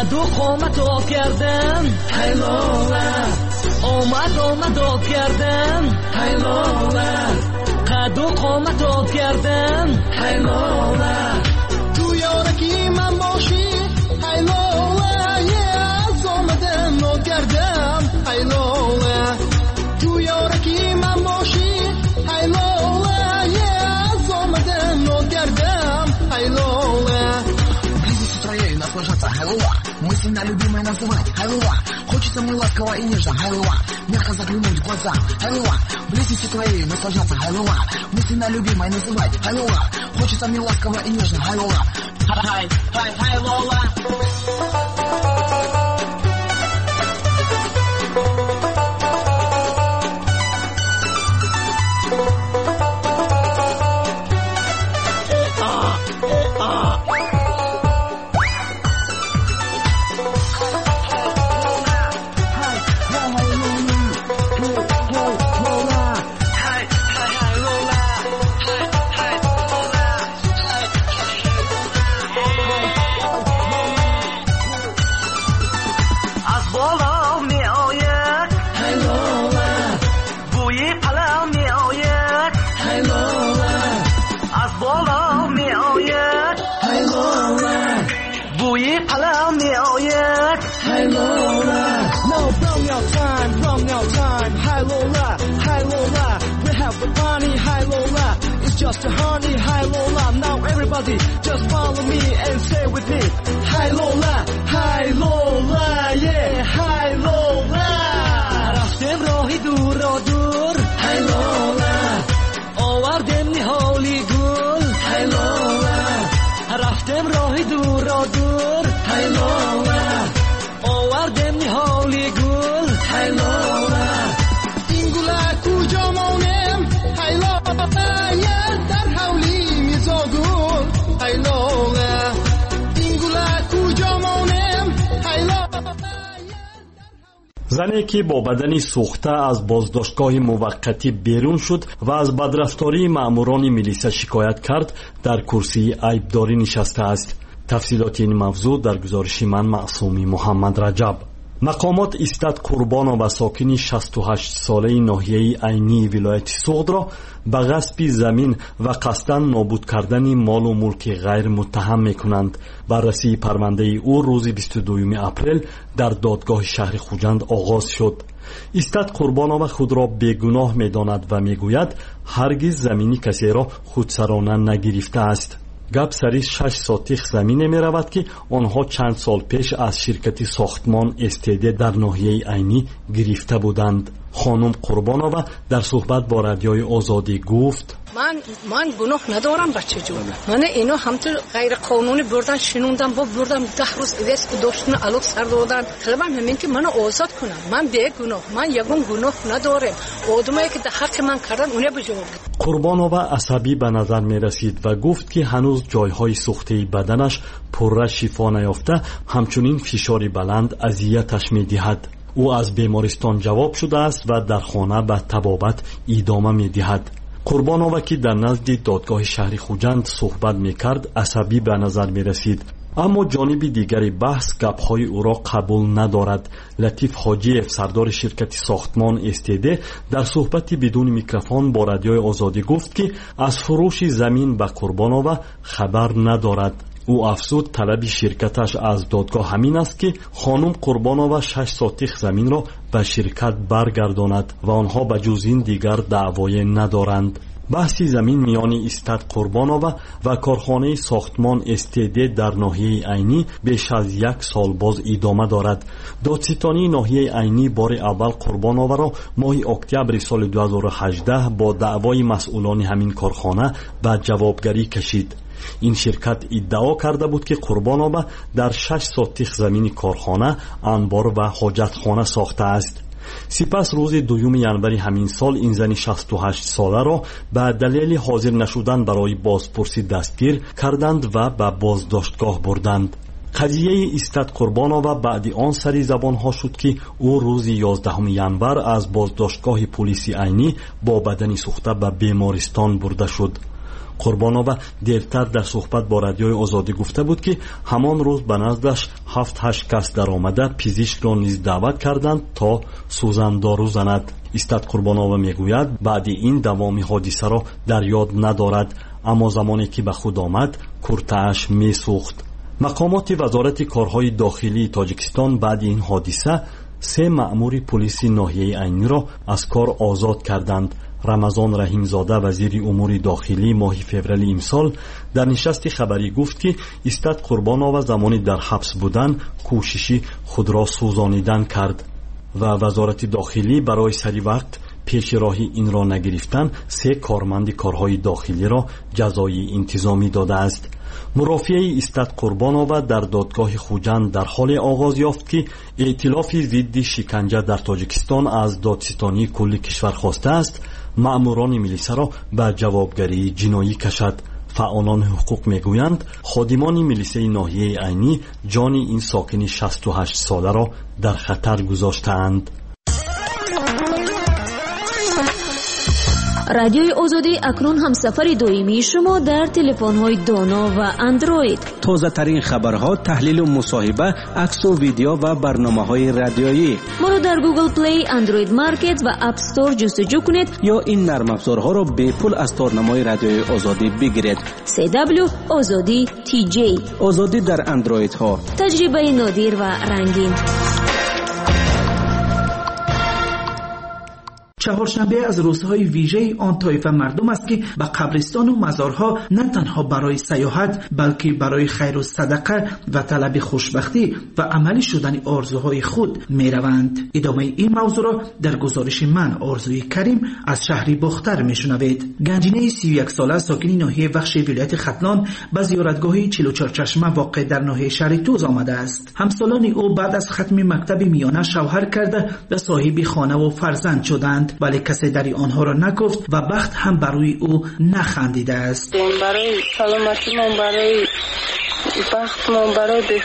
قد و قامت آب کردم هیلاله آمد آب کردم هیلاله قد و قامت آب کردم هیلاله تو یارکی من باشی هیلاله از آمدم آب کردم هیلاله تو یارکی من باشی هیلاله از آمدم آب کردم هیلاله нас ложатся, хайла. Мы сильно любимые называть, хайла. Хочется мне ласково и нежно, хайла. Мягко заглянуть в глаза, хайла. Близости твоей нас ложатся, хайла. Мы сильно любимые называть, хайла. Хочется мне ласково и нежно, хайла. Хай, хай, хай, Лола. Just a honey, hi Lola. Now everybody just follow me and say with me, hi Lola, yeah, hi Lola. رفتم راهی دور را دور, hi Lola. آوردم نهالی گل, hi Lola. رفتم راهی دور را دور, hi Lola. آوردم نهالی گل, hi Lola. این گل کجا مانم, hi Lola. زنی که با بدنی سوخته از بازداشتگاه موقتی بیرون شد و از بدرفتاری ماموران میلیسا شکایت کرد در کرسی عیبداری نشسته است. تفصیلات این موضوع در گزارش من معصومی محمد رجب. مقامات استاد قربان و ساکن 68 ساله ناحیه عینی ولایت سوغد را به غصب زمین و قصداً نابود کردن مال و ملک غیر متهم میکنند. بررسی پرونده او روز 22 اپریل در دادگاه شهر خوجند آغاز شد. استاد قربان و خود را بیگناه میداند و میگوید هرگز زمینی کسی را خودسرانه نگرفته است. گپ سری 6 ساتیخ زمینه می رود که آنها چند سال پیش از شرکت ساختمان استیده در ناحیه عینی گرفته بودند. خانم قربانова در صحبت با رادیوی آزادی گفت من گناه ندارم بچه جون. من اینو همطور غیر قانونی بردن شنوندم با بردم 10 روز ادرس داشتن الوک سر دادن. طلبم همین که منو آزاد کنم. من بی گناه. من یگون گناه ندارم. آدمایی که در حق من کردن اونه بجواب. قربانова عصبی به نظر می رسید و گفت که هنوز جایهای سوخته بدنش پر شفا نیافته، همچنین فشار بلند اذیتش می دهد. او از بیمارستان جواب شده است و در خانه به طبابت ادامه می دهد. قربانова که در نزد دادگاه شهر خوجند صحبت می کرد عصبی به نظر می رسید، اما جانب دیگری بحث گپ‌های او را قبول ندارد. لطیف حاجیف سردار شرکت ساختمان استیده در صحبتی بدون میکروفون با رادیوی آزادی گفت که از فروش زمین به قربانова خبر ندارد. او افزود طلب شرکتش از دادگاه همین است که خانم قربانова 6 ساتیخ زمین را به شرکت برگرداند و آنها به جز این دیگر دعوای ندارند. بحثی زمین میان استاد قربانова و کارخانه ساختمان استیده در ناحیه عینی بیش از 1 سال باز ادامه دارد. دادستانی ناحیه عینی بار اول قربانова را ماه اکتبر سال 2018 با دعوای مسئولان همین کارخانه به جوابگری کشید. این شرکت ادعا کرده بود که قربانова در 6 ساتیخ زمین کارخانه انبار و حاجتخانه ساخته است. سپس روز 2 ژانویه همین سال این زن 68 ساله را به دلیل حاضر نشدن برای بازپرسی دستگیر کردند و به بازداشتگاه بردند. قضیه استاد قربانова بعد آن سری زبان ها شد که او روز 11 ژانویه از بازداشتگاه پلیس عینی با بدن سوخته به بیمارستان برده شد. قربانова دیرتر در صحبت با رادیوی آزادی گفته بود که همان روز به نزدش 7-8 کس در آمده پزشک را نیز دعوت کردند تا سوزندارو زند. استاد قربانова میگوید بعد این دوامی حادثه را در یاد ندارد، اما زمانی که به خود آمد کورته‌اش میسوخت. مقامات وزارت کارهای داخلی تاجیکستان بعد این حادثه 3 مأمور پلیس ناحیه عینی را از کار آزاد کردند. رمضان رحیمزاده وزیر امور داخلی ماه فوریه امسال در نشست خبری گفت که استاد قربانова زمانی در حبس بودن کوششی خود را سوزانیدن کرد و وزارت داخلی برای سری وقت پیش راهی این را نگرفتن 3 کارمند کارهای داخلی را جزای انتظامی داده است. مرافعه استاد قربانова در دادگاه خوجند در حال آغاز یافت که ائتلاف ضد شکنجه در تاجیکستان از دادستانی کل کشور خواسته است مأموران ملیسا را به جوابگری جنایی کشد. فعالان حقوق میگویند خادمان ملیسه ناحیه عینی جان این ساکن 68 ساله را در خطر گذاشتند. رادیوی آزادی اکنون همسفر دائمی شما در تلفن‌های دانا و اندروید. تازه ترین خبرها، تحلیل و مصاحبه، عکس و ویدیو و برنامه‌های رادیویی. ما را در گوگل پلی، اندروید مارکت و اپ استور جستجو کنید یا این نرم افزارها را به پول از تارنمای رادیوی آزادی بگیرید. CW آزادی TJ آزادی در اندروید ها. تجربه نادر و رنگین. چهارشنبه از روزهای ویژه آن طایفه مردم است که به قبرستان و مزارها نه تنها برای سیاحت بلکه برای خیر و صدقه و طلب خوشبختی و عملی شدن آرزوهای خود می روند. ادامه این موضوع را در گزارش من آرزوی کریم از شهری باختر می شنوید. گنجینه 31 ساله ساکن ناحیه وخش ولایت ختلان به زیارتگاه 44 چشمه واقع در ناحیه شهر توز آمده است. همسالان او بعد از ختم مکتب میانه شوهر کرده و صاحب خانه و فرزند شدند، ولی کسی در آنها را نگفت و بخت هم برای او نخندیده است. برای سلامتیمون، برای بختمون، برای به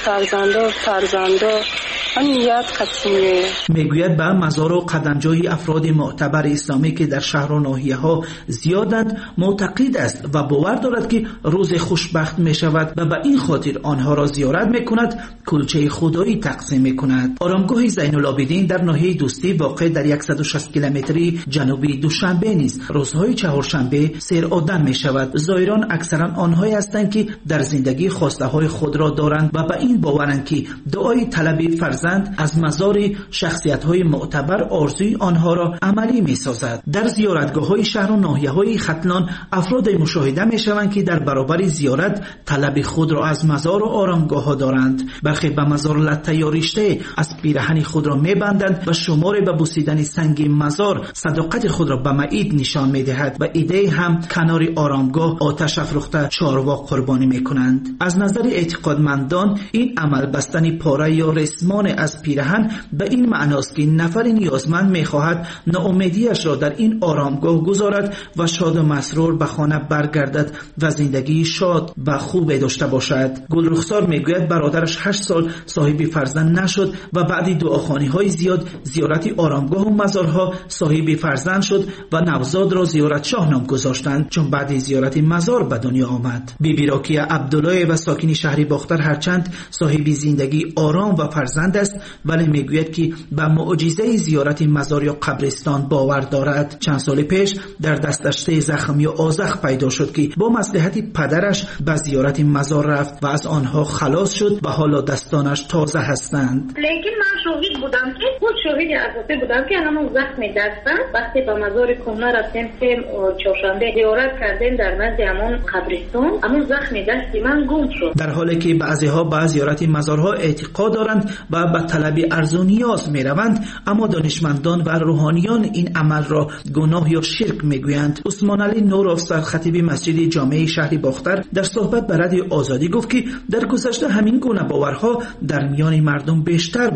فرزندا نیت قطعیه. میگوید به مزار و قدمجای افراد معتبر اسلامی که در شهر و ناحیه ها زیادند معتقد است و باور دارد که روز خوشبخت می شود و به این خاطر آنها را زیارت می کند، کلچه خدایی تقسیم می کند. آرامگاه زین العابدین در ناحیه دوستی واقع در 160 کیلومتری جنوبی دوشنبه نیز روزهای چهارشنبه سیر آدم می شود. زائران اکثرا آنهایی هستند که در زندگی خواسته های خود را دارند و به این باورند که دعای طلب فرزند از مزار شخصیت‌های معتبر آرزوی آنها را عملی می‌سازد. در زیارتگاه‌های شهر و ناحیه‌های ختلان افراد مشاهده می‌شوند که در برابر زیارت طلب خود را از مزار و آرامگاه‌ها دارند. برخی به مزار لطه یا رشته از پیرهن خود را می‌بندند و شمار به بوسیدن سنگ مزار صداقت خود را به معید نشان می‌دهد و ایده هم کنار آرامگاه آتش افروخته چارواق قربانی می‌کنند. از نظر اعتقادمندان این عمل بستن پاره یا رسمان از پیرهن به این معناست که نفر نیازمند می‌خواهد ناامیدیش را در این آرامگاه گذارد و شاد و مسرور به خانه برگردد و زندگی شاد و خوب داشته باشد. گلرخسار میگوید برادرش 8 سال صاحب فرزند نشد و بعد دعاخوانی‌های زیاد زیارت آرامگاه و مزارها صاحب فرزند شد و نوزاد را زیارت شاه نام گذاشتند چون بعد زیارت مزار به دنیا آمد. بیبی راکیه عبدالله و ساکن شهر باختر هرچند صاحب زندگی آرام و فرزند است ولی میگوید که به معجزه زیارت مزار یا قبرستان باور دارد. چند سال پیش در دستش زخم یا آذخ پیدا شد که با مصلحت پدرش به زیارت مزار رفت و از آنها خلاص شد و حالا دستانش تازه هستند. لیکن من شاهد بودم که خود شاهد اساسی بودم که همون زخم دستم وقتی به مزار کهنه رفتیم که چهارشنبه زیارت کردیم در نزد همون قبرستان همون زخم دستی من گم شد. در حالی که بعضی‌ها به زیارت مزارها اعتقاد دارند و به طلب ارزو نیاز می روند، اما دانشمندان و روحانیان این عمل را گناه یا شرک می گویند. عثمان علی نورافزر خطیب مسجد جامع شهر باختر در صحبت به رادیو آزادی گفت که در گذشته همین گونه باورها در میان مردم بیشتر بود ولی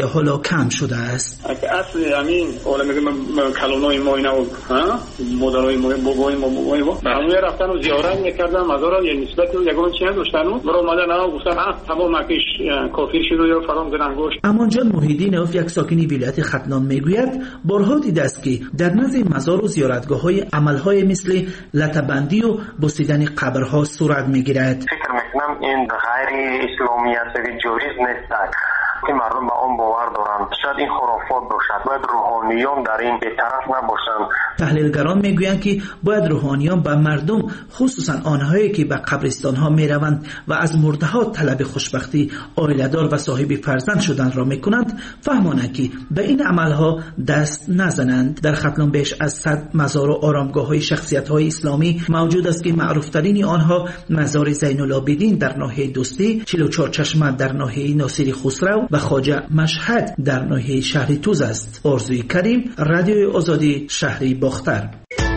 حالا کم شده است. اصل همین حالا میگم کلونای ما اینا مدارای ما بابای ما به همون رفتن و زیارت میکردن مزار یا نسبت یگان چی داشتن برای اومدن گفتن تمام مکش کافی شد یا فرام گرانگوش. امانجان محیدینوف یک ساکنی ولایت ختلان میگوید بارها دیده است که در نزد مزار و زیارتگاه‌های عمل‌های مثل لطه‌بندی و بوسیدن قبرها صورت میگیرد. فکر میکنم این غیر اسلامیت جوریز نیست که مردم به آن باور دارند. شاید این خرافات باشد. باید روحانیان در این بی‌طرف نباشند. تحلیلگران میگویند که باید روحانیان به مردم خصوصا آنهایی که به قبرستان‌ها میروند و از مرده‌ها طلب خوشبختی عائله‌دار و صاحب فرزند شدن را میکنند فهمانند که به این عملها دست نزنند. در ختلان بیش از 100 مزار و آرامگاه‌های شخصیت‌های اسلامی موجود است که معروف‌ترین آنها مزار زین العابدین در ناحیه دوستی، 44 چشمه در ناحیه ناصری خسرو و خواجه مشهد در ناحیه شهر توز است. آرزوی کریم، رادیوی آزادی، شهری باختر.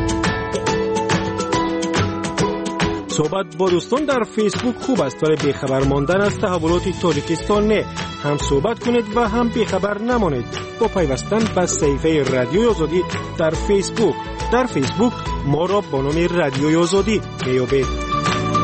صحبت با دوستان در فیسبوک خوب است ولی بیخبر ماندن از تحولات تاجیکستان نه. هم صحبت کنید و هم بیخبر نمانید با پیوستن به صفحه رادیوی آزادی در فیسبوک. در فیسبوک ما را با نام رادیوی آزادی میابید.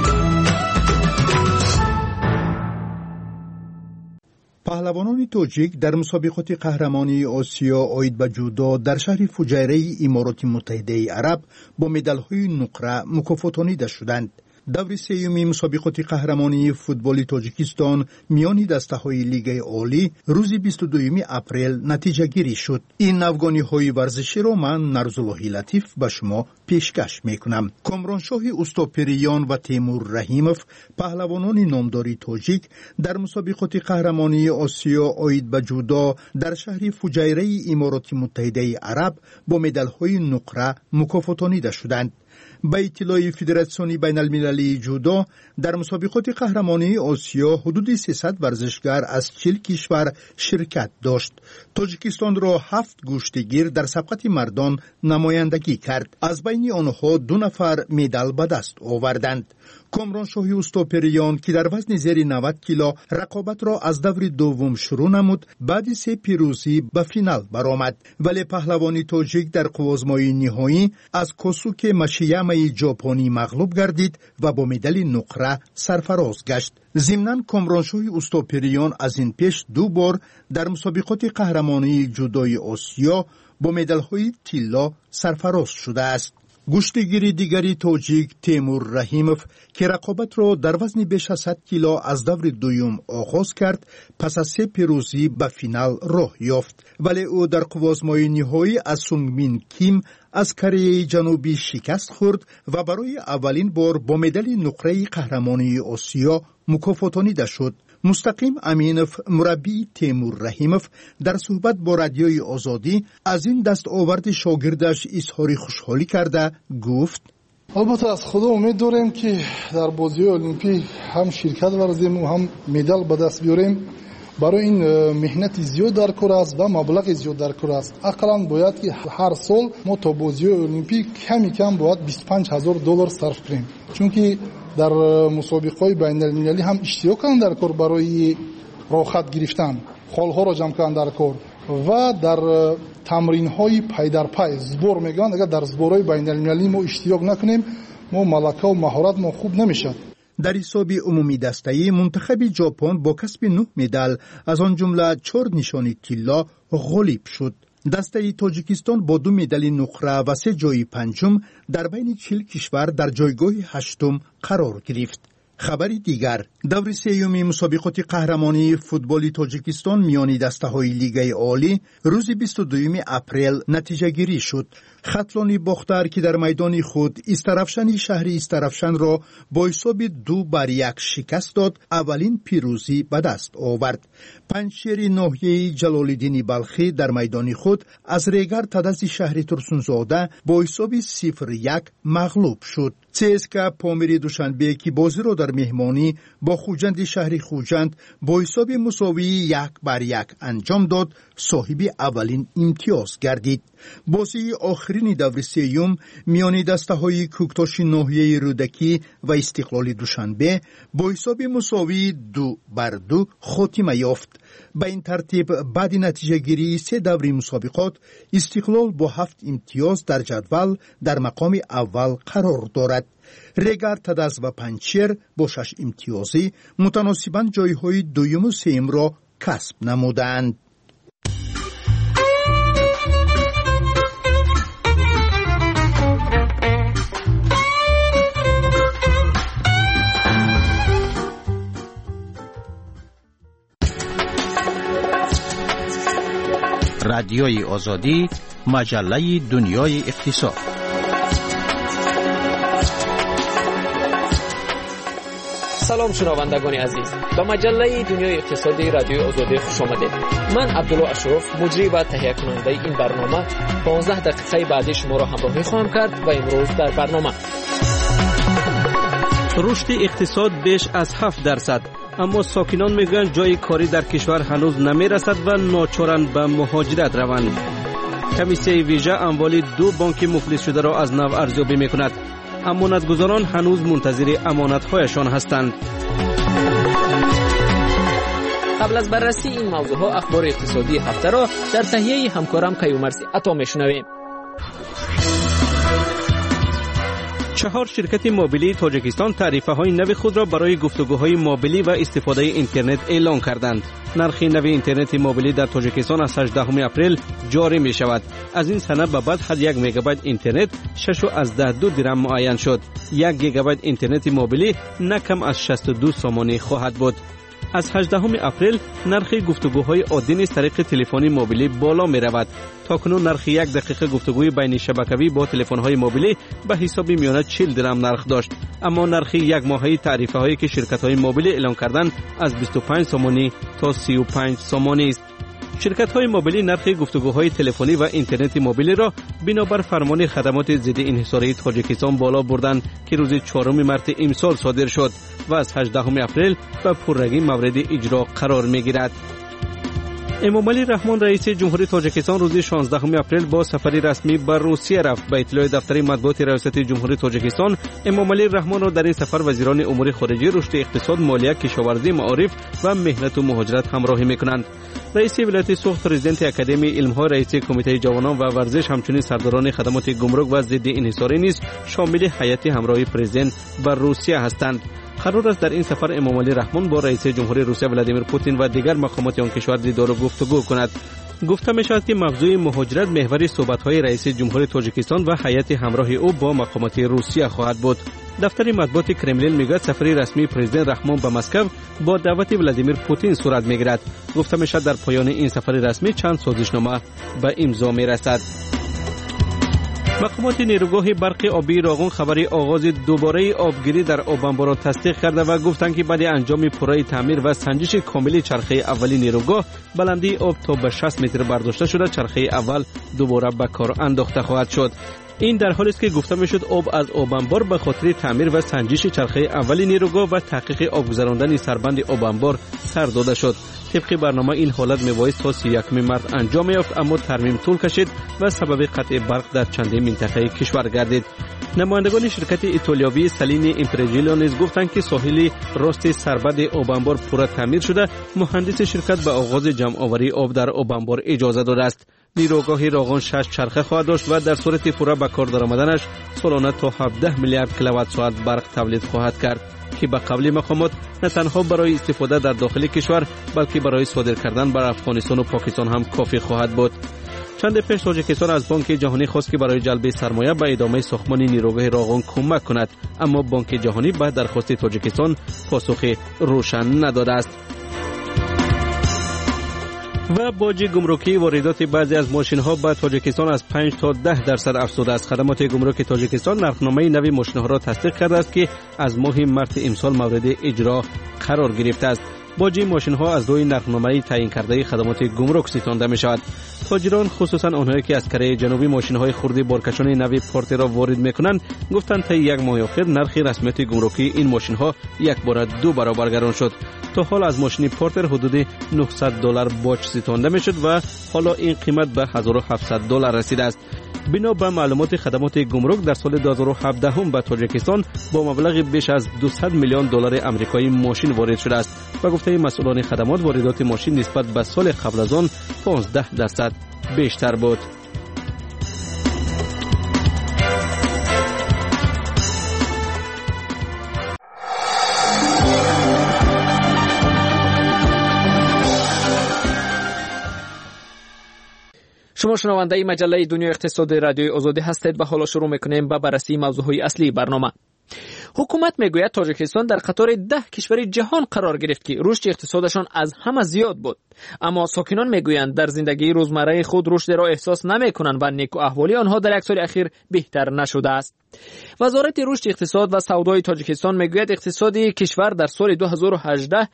پهلوانان تاجیک در مسابقات قهرمانی آسیا عاید به جودو در شهر فجیره امارات متحده عرب با مدال‌های نقره مکافاتانیده شدند. دور سوم مسابقات قهرمانی فوتبال تاجیکستان میان دسته‌های لیگ عالی روز 22 اپریل نتیجه گیری شد. این افغانی‌های ورزشی را من نرزالله لطیف به شما پیشکش میکنم. کامرانشاه استوپریان و تیمور رحیموف پهلوانان نامداری تاجیک در مسابقات قهرمانی آسیا عاید به جودو در شهر فجیره امارات متحده عرب با مدال‌های نقره مکافاتانیده شدند. به اطلاع فدراسیون بین المللی جودو در مسابقات قهرمانی آسیا حدود 300 ورزشگر از 40 کشور شرکت داشت. تاجیکستان را 7 گوشتگیر در سبقت مردان نمایندگی کرد. از بین آنها 2 نفر مدال به دست آوردند. کامرانشاه استوپریان که در وزن زیر 90 کیلو رقابت را از دور دوم شروع نمود بعد 3 پیروزی به فینال برآمد، ولی پهلوانی تاجیک در قوازمای نهایی از کوسوک ماشیامای ژاپنی مغلوب گردید و با مدال نقره سرفراز گشت. ضمناً کامرانشاه استوپریان از این پیش 2 بار در مسابقات قهرمانی جودوی آسیا با مدال‌های طلا سرفراز شده است. گوشتگیری دیگری تاجیک تیمور رحیموف که رقابت را در وزن بیش از 100 کیلو از دور دوم آغاز کرد پس از 3 پیروزی به فینال راه یافت، ولی او در قوازمای نهایی از سونگمین کیم از کره جنوبی شکست خورد و برای اولین بار با مدال نقره قهرمانی آسیا مکافاتانیده شد. مستقیم امینوف مربی تیمور رحیموف در صحبت با رادیوی آزادی از این دستاورد شاگردش اظهار خوشحالی کرده گفت: البته از خدا امید داریم که در بازی المپیک هم شرکت ورزیم و هم مدال به دست بیاریم. برای این مهنت زیاد در کار است و مبلغ زیاد در کار است. اقلا باید که هر سال ما تا بازی المپیک کمی کم باید $25,000 صرف کنیم، چون که در مسابقات بین المللی هم اشتراک کردن در کار برای راحت گرفتن، خالها را جمع کردن در کار و در تمرین های پای در پای زبور میگن. اگر در زبورهای بین المللی ما اشتراک نکنیم ما ملکه و مهارت ما خوب نمیشد. در حساب عمومی دسته‌ای منتخب ژاپن با کسب 9 مدال از آن جمله 4 نشانی طلا غالب شد. دسته تاجیکستان با 2 مدال نقره و 3 جای پنجم در بین 40 کشور در جایگاه 8 قرار گرفت. خبر دیگر، دور سوم مسابقات قهرمانی فوتبال تاجیکستان میان دسته‌های لیگ عالی روز 22 اپریل نتیجه گیری شد. ختلانی باختر که در میدان خود استرافشانی شهر استرافشان را با حساب 2-1 شکست داد اولین پیروزی به دست آورد. پنجشیر ناحیه جلال‌الدین بلخی در میدان خود از ریگر تدز شهر ترسونزاده با حساب 0-1 مغلوب شد. CSKA پامیر دوشنبه که بازی را در مهمانی با خوجند شهر خوجند با حساب مساوی 1-1 انجام داد، صاحب اولین امتیاز گردید. بازی آخرین دور سوم میان دسته‌های کوکتاش ناحیه رودکی و استقلال دوشنبه با حساب مساوی 2-2 خاتمه یافت. به این ترتیب بعد نتیجه گیری 3 دوره مسابقات استقلال با 7 امتیاز در جدول در مقام اول قرار دارد. ریگر تدز و پنچیر با 6 امتیازی متناسباً جایهای دوم و سوم را کسب نمودند. رادیوی آزادی، مجله دنیای اقتصاد. سلام شنوندگان عزیز، به مجله دنیای اقتصادی رادیوی آزادی خوش آمدید. من عبدالله اشرف، مجری و تهیه کننده این برنامه 15 دقیقه بعدی شما را همراهی خواهم کرد و امروز در برنامه رشد اقتصاد بیش از 7%، اما ساکنان میگن جای کاری در کشور هنوز نمیرسد و ناچارند به مهاجرت روند. کمیسیون ویژه اموال 2 بانک مفلس شده را از نو ارزیابی میکند. امانتگزاران هنوز منتظر امانتهایشان هستند. قبل از بررسی این موضوعها اخبار اقتصادی هفته را در تهیه همکارم کیومرثی عطا میشنویم. 4 شرکت موبیلی تاجیکستان تعرفه‌های نو خود را برای گفتگوهای موبیلی و استفاده اینترنت اعلان کردند. نرخ نو اینترنت موبیلی در تاجیکستان از 18 اپریل جاری می شود. از این سنه به بعد هر 1 مگابایت اینترنت 6.12 درم معین شد. 1 گیگابایت اینترنت موبیلی نه کم از 62 سومانی خواهد بود. از 18 اپریل نرخ گفتگوهای عادی نیز طریق تلفنی موبیلی بالا می رود. تاکنون نرخ 1 دقیقه گفتگوی بین شبکه‌ای با تلفن‌های موبیلی به حساب میانه 40 درم نرخ داشت، اما نرخ 1 ماهه تعرفه‌هایی که شرکت‌های موبیلی اعلان کردند از 25 سومانی تا 35 سومانی است. شرکت‌های موبیلی نرخ گفتگوهای تلفنی و اینترنت موبیلی را بنابر فرمان خدمات ضد انحصاری تاجیکستان بالا بردند که روز 4 مارس امسال صادر شد و از 18 اپریل به پررگی مورد اجرا قرار می‌گیرد. امامعلی رحمان رئیس جمهوری تاجیکستان روز 16 اپریل با سفری رسمی به روسیه رفت. به اطلاع دفتر مطبوعات ریاست جمهوری تاجیکستان، امامعلی رحمان را در این سفر وزیران امور خارجه، رشد اقتصاد، مالیه، کشاورزی، معارف و مهنت و مهاجرت همراهی می‌کنند. رئیس ولایت سوخت، پرزیدنت اکادمی علم‌های، رئیس کمیته جوانان و ورزش، همچنین سرداران خدمات گمرک و ضد انحصاری نیز شامل هیئت همراه پرزیدنت به روسیه هستند. قرار است در این سفر امامعلی رحمان با رئیس جمهوری روسیه ولادیمیر پوتین و دیگر مقامات آن کشور دیدار و گفتگو کند. گفته می‌شود که موضوع مهاجرت محور صحبت‌های رئیس جمهوری تاجیکستان و هیئت همراه او با مقامات روسیه خواهد بود. دفتر مطبوعات کرملین میگوید سفری رسمی پرزیدنت رحمان به مسکو با دعوت ولادیمیر پوتین صورت می‌گیرد. گفته می‌شود در پایان این سفر رسمی چند سازشنامه به امضا می‌رسد. مقامات نیروگاه برق آبی راغون خبری آغاز دوباره آبگیری در آبانبار را تصدیق کرده و گفتند که بعد انجام پروژه تعمیر و سنجش کامل چرخه اولی نیروگاه، بلندی آب تا به 60 متر برداشته شده چرخه اول دوباره به کار انداخته خواهد شد. این در حالی است که گفته میشد آب از آبانبار به خاطر تعمیر و سنجش چرخه اولی نیروگاه و تحقیق آب گذراندن سربند آبانبار سر داده شد. طبق برنامه این حالت میبایست تا 31 مارس انجام یافت، اما ترمیم طول کشید و سبب قطع برق در چندین منطقه کشور گردید. نمایندگان شرکت ایتالیایی سالینی امپرژیلو نیز گفتند که ساحل راست سربند آبانبار پورا تعمیر شده. مهندس شرکت به آغاز جمع آوری آب در آبانبار اجازه داده است. نیروگاه راغون 6 چرخه خواهد داشت و در صورت پورا به کار درآمدنش سالانه تا 17 میلیارد کیلووات ساعت برق تولید خواهد کرد که به قول مقامات نه تنها برای استفاده در داخل کشور بلکه برای صادر کردن بر افغانستان و پاکستان هم کافی خواهد بود. چند پیش تاجیکستان از بانک جهانی خواست که برای جلب سرمایه به ادامه ساختمان نیروگاه راغون کمک کند، اما بانک جهانی به درخواست تاجیکستان پاسخ روشن نداده است. و باج گمرکی واردات بعضی از ماشین‌ها به تاجیکستان از 5 تا 10% افزوده است. خدمات گمرک تاجیکستان نرخنامه نوی ماشین‌ها را تصدیق کرده است که از ماه مارس امسال مورد اجرا قرار گرفته است. باج ماشین‌ها از روی نرخنامه تعیین کرده خدمات گمرک ستانده می‌شود. تاجران، خصوصا آنهایی که از کره جنوبی ماشین‌های خرد بارکشان نوی پارت را وارد می‌کنند، گفتند تا 1 ماه اخیر نرخ رسمیت گمرکی این ماشین‌ها یک بار 2 برابر گران شد. تا حال از ماشین پارتر حدود $900 باج ستانده می‌شد و حالا این قیمت به $1700 رسیده است. بنا به معلومات خدمات گمرک در سال 2017 هم به تاجیکستان با مبلغ بیش از 200 میلیون دلار آمریکایی ماشین وارد شده است و گفته مسئولان خدمات واردات ماشین نسبت به سال قبل از آن 15% بیشتر بود. شما شنونده مجله دنیای اقتصادی رادیوی آزادی هستید و حالا شروع میکنیم به بررسی موضوعهای اصلی برنامه. حکومت میگوید تاجیکستان در قطار 10 کشور جهان قرار گرفت که رشد اقتصادشان از همه زیاد بود، اما ساکنان میگویند در زندگی روزمره خود رشد را احساس نمیکنند و نیک و احوالی آنها در یک سال اخیر بهتر نشده است. وزارت رشد اقتصاد و سودای تاجیکستان میگوید اقتصادی کشور در سال 2018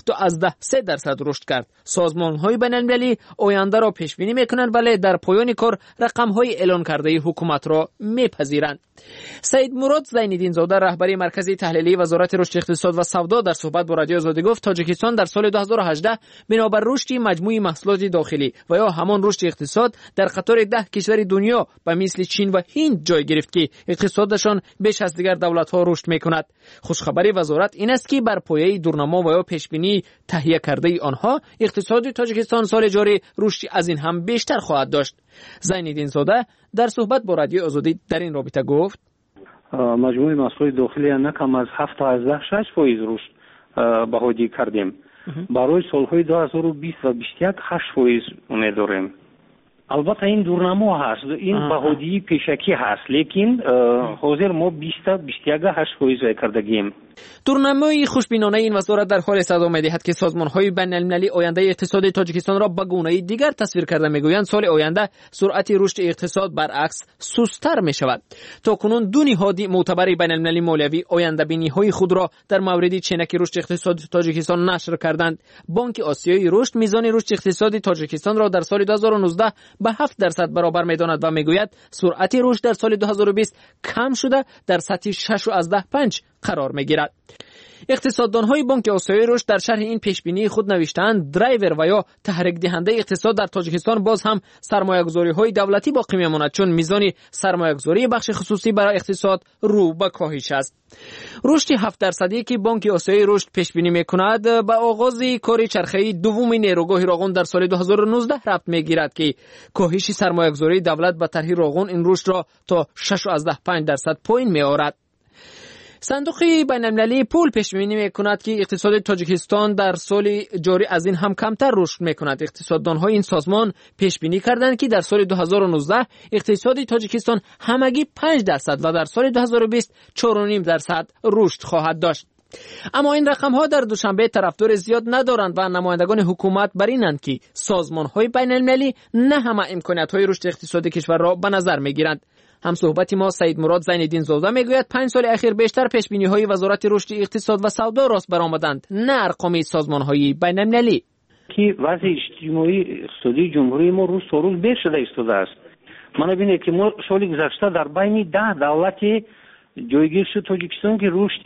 7.3% رشد کرد. سازمان‌های بین‌المللی آینده را پیش بینی میکنند ولی در پایان کار رقم‌های اعلان کرده حکومت را میپذیرند. سید مراد زین‌الدین زاده رهبری مرکز تحلیلی وزارت رشد اقتصاد و سودا در صحبت با رادیو آزادی گفت تاجیکستان در سال 2018 بنابر رشد مجموعی محصولات داخلی و یا همان رشد اقتصاد در قطار 10 کشور دنیا به مثل چین و هند جای گرفت که اقتصادشان بیش از دیگر دولت‌ها رشد می‌کند. خوشخبری وزارت این است که بر پایه دورنما و یا پیش‌بینی تهیه کرده آنها اقتصاد تاجیکستان سال جاری رشد از این هم بیشتر خواهد داشت. زین‌الدین زاده در صحبت با رادیو آزادی در این رابطه گفت مجموعه محصولات داخلی نکم از 7.6% رشد بهادی کردیم. برای سالهای 2020 و 2021 8% امید داریم. البته این دورنما هست، این بهادی پیشکی هست، لیکن حاضر ما 20-21 کردگیم. دورنمای خوشبینانه این وزارت در حال صدا می‌دهد که سازمان‌های بین‌المللی آینده اقتصاد تاجیکستان را به گونه‌ای دیگر تصویر کرده می‌گویند سال آینده سرعت رشد اقتصاد برعکس سست‌تر می‌شود. تاکنون دو نهاد معتبر بین‌المللی مالیوی آینده بینی‌های خود را در مورد چنکی رشد اقتصاد تاجیکستان نشر کردند. بانک آسیایی رشد میزان رشد اقتصاد تاجیکستان را در سال 2019 به 7% برابر می‌داند و می‌گوید سرعت رشد در سال 2020 کم شده در سطح 6.5 قرار می‌گیرد. اقتصاددان‌های بانک آسیایی رشد در شرح این پیشبینی خود نوشتند درایور و یا تحریک دهنده اقتصاد در تاجیکستان باز هم سرمایه‌گذاری‌های دولتی باقی می‌ماند، چون میزان سرمایه‌گذاری بخش خصوصی برای اقتصاد رو به کاهش است. رشد 7% که بانک آسیایی رشد پیشبینی می‌کند به آغاز کار چرخه‌ای دوم نیروگاه راغون در سال 2019 ربط می‌گیرد که کاهش سرمایه‌گذاری دولت به طرح راغون این رشد را تا 6.5% پایین می‌آورد. صندوق بین‌المللی پول پیش بینی می‌کند که اقتصاد تاجیکستان در سال جاری از این هم کمتر رشد می‌کند. اقتصاددان‌های این سازمان پیش بینی کردند که در سال 2019 اقتصاد تاجیکستان همگی 5% و در سال 2020 4.5% رشد خواهد داشت. اما این رقم‌ها در دوشنبه طرفدار زیاد ندارند و نمایندگان حکومت بر اینند که سازمان‌های بین‌المللی نه همه امکانات‌های رشد اقتصادی کشور را به نظر می‌گیرند. هم صحبت ما سید مراد زین‌الدین زاده میگوید 5 سال اخیر بیشتر پیشبینی‌های وزارت رشد اقتصاد و سودا راست برآمدند، نه ارقام سازمان‌های بین‌المللی. که وضع اجتماعی اقتصادی جمهوری ما روز تا روز بهتر شده ایستاده است. من ببینید که ما سال گذشته در بین 10 دولت جایگیر شد تاجیکستان که رشد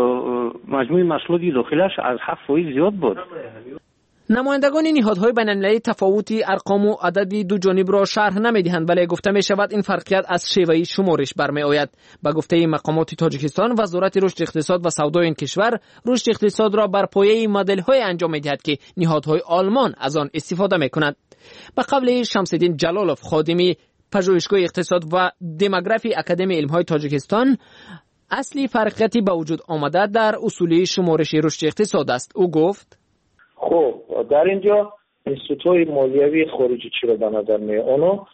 مجموع محصولات داخلیش از 7% زیاد بود. نمایندگان نهادهای بین‌المللی تفاوتی ارقام و عدد دو جانب را شرح نمی‌دهند، ولی گفته می‌شود این فرقیت از شیوه شمارش برمی‌آید. به گفته مقامات تاجیکستان وزارت رشد اقتصاد و سودای این کشور رشد اقتصاد را بر پایه مدل‌های انجام می‌دهد که نهادهای آلمان از آن استفاده می‌کنند. به قول شمس‌الدین جلالوف خادمی پژوهشگاه اقتصاد و دموگرافی اکادمی علم‌های تاجیکستان اصلی فرقیتی به وجود آمده در اصول شمارش رشد اقتصاد است. او گفت خب در اینجا انستیتوهای مالیوی خارجی چی رو به نظر میاد؟ اونا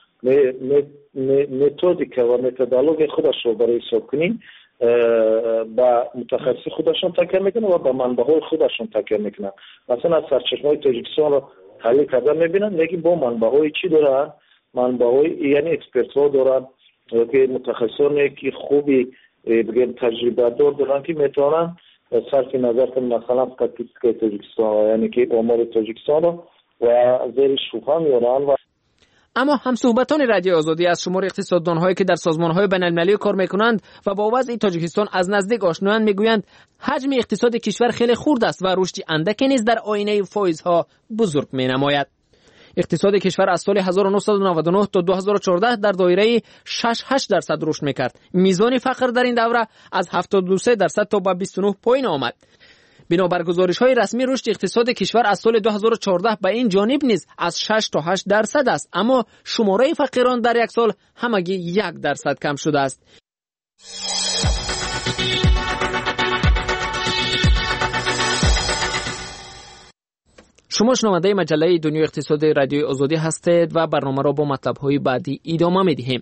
متدیک و متدولوژی خودش رو برای حساب کنین با متخصص خودشون تکیه میکنن و با منبعهای خودشون تکیه میکنن. مثلا از سرچشمه‌های تاجیکستان رو تحلیل کردن میبینن، لیکن با منبعهای چی دارن؟ منبعهای یعنی اکسپرت‌ها دارن که متخصصانی که خوبی بگیم تجربه دارن که میتونن صرف نظر کن مثلا استاتیستیک تاجیکستان یعنی که آمار تاجیکستان و زیر شبهه میارن. و اما همصحبتان رادیو آزادی از شمار اقتصاددان‌هایی که در سازمان‌های بین‌المللی کار می‌کنند و با وضع تاجیکستان از نزدیک آشنایند میگویند حجم اقتصاد کشور خیلی خرد است و رشد اندکی نیز در آینه فایزها بزرگ می‌نماید. اقتصاد کشور از سال 1999 تا 2014 در دایره 6-8% رشد میکرد. میزان فقر در این دوره از 73% تا به 29 پایین آمد. بنابر گزارش‌های رسمی رشد اقتصاد کشور از سال 2014 به این جانب نیز از 6 تا 8% است، اما شماره فقیران در یک سال همگی 1% کم شده است. شما شنونده مجله دنیای اقتصاد رادیوی آزادی هستید و برنامه را با مطلب‌های بعدی ادامه می‌دهیم.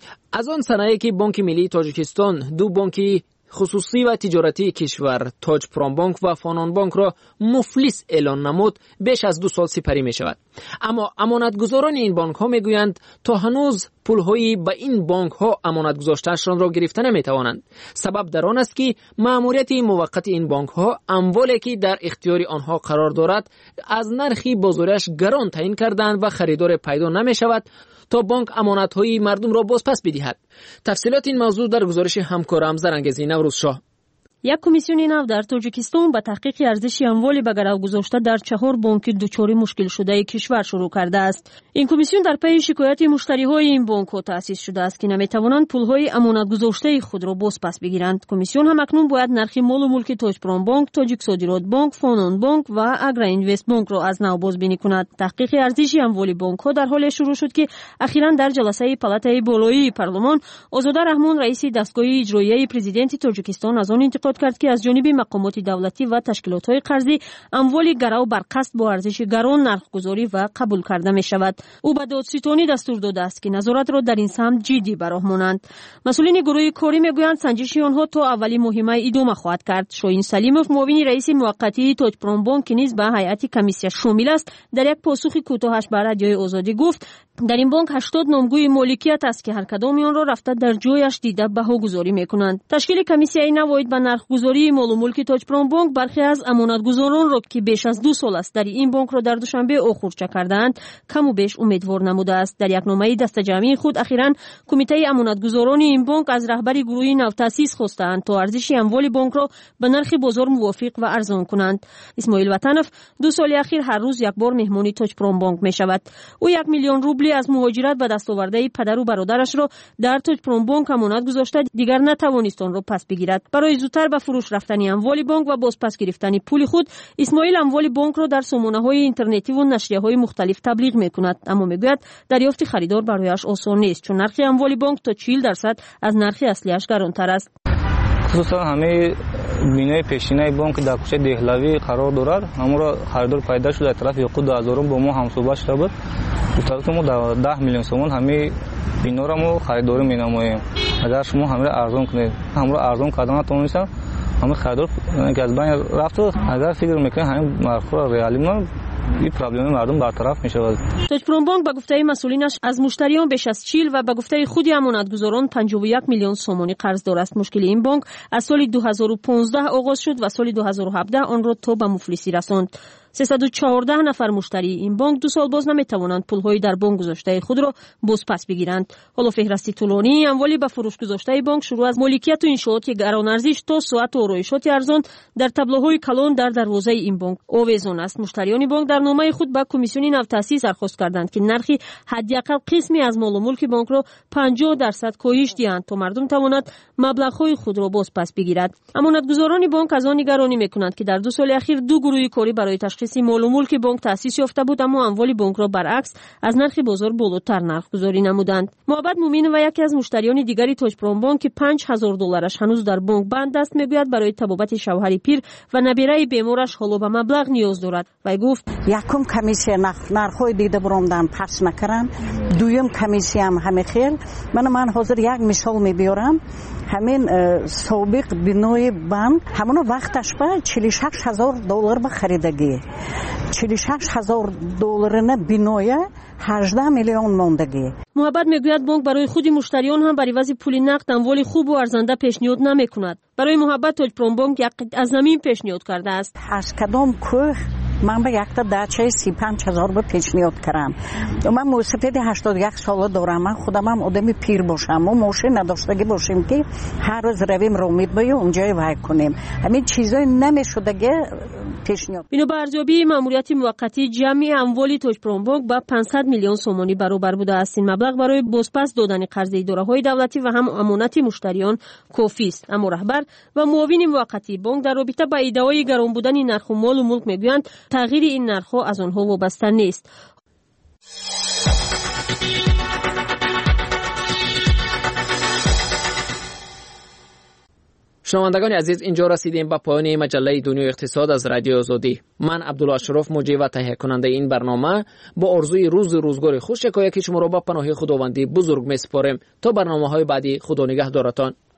از آن سنه‌ای که بانک ملی تاجیکستان دو بانک خصوصی و تجارتی کشور تاج پرام بانک و فانان بانک را مفلس اعلان نمود، بیش از 2 سال سپری می شود. اما امانتگزاران این بانک ها می گویند تا هنوز پولهایی به این بانک ها امانت گذاشتهشان را گرفته نمی توانند. سبب در آن است که مأموریت موقت این بانک ها اموالی که در اختیار آنها قرار دارد از نرخی بازاریش گران تعیین کردند و خریدار پیدا نمی شود تا بانک امانت‌های مردم را بازپس بدهد. تفصیلات این موضوع در گزارش همکارم زرنگزی نوروزشاه. یک کمیسیون نو در تاجیکستان به تحقیق ارزش اموال به گرو گذاشته در 4 بانک دچار مشکل شده کشور شروع کرده است. این کمیسیون در پی شکایت مشتری‌های این بانک‌ها تأسیس شده است که نمی‌توانند پول‌های امانت گذاشته خود را بازپس بگیرند. کمیسیون هم اکنون باید نرخ مال و ملک تاج پرام بانک، تاجیک صادرات بانک، فانان بانک و اگرا اینوست بانک را از نو بازبینی کند. تحقیق ارزش اموال بانک‌ها در حال شروع شد که اخیراً در جلسه پالاتای بالایی پارلمان آزاده رحمان رئیس دستگاه اجرایی پرزیدنت تاجیکستان از آن انتقاد کرد که از جانب مقامات دولتی و تشکیلات‌های قرضی اموال گرو بر قسط با ارزش گران نرخ‌گذاری و قبول کرده می‌شود. او به دادستانی دستور داده است که نظارت را در این سمت جدی براه مانند. مسئولین گروه کاری میگویند سنجش آنها تا اولی مهمه ادامه خواهد کرد. شاهین سلیموف معاون رئیس موقتی تاج پرام بانک نیز به هیئت کمیسیون شامل است. در یک پاسخ کوتاهش به رادیوی آزادی گفت در این بانک 80 نامگوی مالکیت است که هر کدام آن را رفته در جایش دیده بهاگذاری می‌کنند. تشکیل کمیسیون نوید به نرخ‌گذاری مال و ملک تاج پرام بانک برخی از امانتگزاران را که بیش از 2 سال است در این بانک را در دوشنبه اخورچه کردند کم و بیش امیدوار نموده است. در یک نامه دسته‌جمعی خود اخیراً کمیته امانتگزاران این بانک از رهبر گروه نو تأسیس خواستند تا ارزش اموال بانک را به نرخ بازار موافق و ارزان کنند. اسماعیل وطنов 2 سال اخیر هر روز یک بار مهمانی تاج پرام بانک می‌شود. او 1 میلیون روبل از مهاجرت به دستاورده پدر و برادرش را در تاج پرام بانک امانت گذاشته، دیگر نتوانست آن را پس بگیرد. برای زودتر به فروش رفتن اموال بانک و بازپس گرفتن پول خود، اسماعیل اموال بانک را در سامانه‌های اینترنتی و نشریه‌های مختلف تبلیغ می‌کند، اما می‌گوید دریافت خریدار برایش آسان نیست چون نرخ اموال بانک تا 40% از نرخ اصلیش گرانتر است. خصوصا همه بینه پیشینه بانک در کوچه دهلوی قرار دارد. همون خریدار پیدا شده طرف یقود 2000 با ما همصحبت شده بود. گفتند که ما 10 میلیون تومان همه بینا را ما خریداری می‌نماییم. اگر شما همه ارزان کنید، همون ارزان کردن نتونستم، همه خریدار که از بین رفت. اگر فکر می‌کنید همین مرخور ریالی ما این پرابلم مردم برطرف می‌شود. تاج پرام بانک به گفته مسئولینش از مشتریان بیش از 40 و به گفته خود امانتگزاران 51 میلیون سومانی قرضدار است. مشکل این بانک از سال 2015 آغاز شد و سال 2017 آن را تا به مفلسی رساند. 314 نفر مشتری این بانک 2 سال باز نمیتوانند پول‌های در بانک گذاشته خود را بازپس بگیرند. حالا فهرستی طولانی اموالی به فروش گذاشته بانک شروع از مالکیت و انشاءات گران ارزش تا ساعت و آرایشات ارزان در تابلوهای کلان در دروازه این بانک آویزان است. مشتریان بانک در نامه خود به کمیسیون نو تأسیس درخواست کردند که نرخ حداقل قسمی از مال و ملک بانک را 50% کاهش دهند تا مردم تواند مبلغ‌های خود را بازپس بگیرد. امانتگزاران بانک از آن نگرانی می‌کنند که در 2 سال اخیر 2 گروه کاری برای تشخیص مال و ملک بانک تأسیس یافته بود، اما اموال بانک را برعکس از نرخ بازار بالاتر نرخ گذاری نمودند. محمد مومین و یکی از مشتریان دیگری تاج پرام بانک که $5000 هنوز در بانک بند است میگوید برای طبابت شوهر پیر و نبیره بیمارش حالا به مبلغ نیاز دارد. و گفت یکم کمیسیه نرخ‌های دیده برامدن پس نکردن، دوم کمیسیه هم همه خیل. من حاضر یک مثال میبیارم. همین سابق بینای بانک همون وقتش به $46000 به خریدگی، $46000 نه بینای 18 میلیون ماندگی. محبت میگوید بانک برای خود مشتریان هم برای وضع پول نقد اموال خوب و ارزنده پیشنهاد نمیکند. برای محبت تاج پرام بانک یک از زمین پیشنهاد کرده است. از کدام کوه من به یک تا دچه 35000 به پیشنهاد کردم. من موسیقی 81 ساله دارم. من خودم هم آدمی پیر باشم و ماشین نداشتگی باشیم که هر روز رویم رومید باید اونجای وای کنیم. همین چیزای نمیشدگی پیشنهاد. بنا به ارزیابی ماموریت موقتی جمعی اموال توج پرومبانک با 500 میلیون سومانی برابر بوده است. این مبلغ برای بازپس دادن قرض اداره‌های دولتی و هم امانت مشتریان کافی است. اما رهبر و معاون موقتی بانک در رابطه با ادعای گران بودن نرخ مال و ملک میگویند تغییر این نرخ‌ها از آنها وابسته نیست. شنوندگان عزیز، اینجا رسیدیم به پایان مجله دنیای اقتصاد از رادیو آزادی. من عبدالله اشرف مجری و تهیه کننده این برنامه با آرزوی روزگار خوش یکایک شما را به پناه خداوندی بزرگ می‌سپاریم تا برنامه‌های بعدی. خدا نگهدارتان.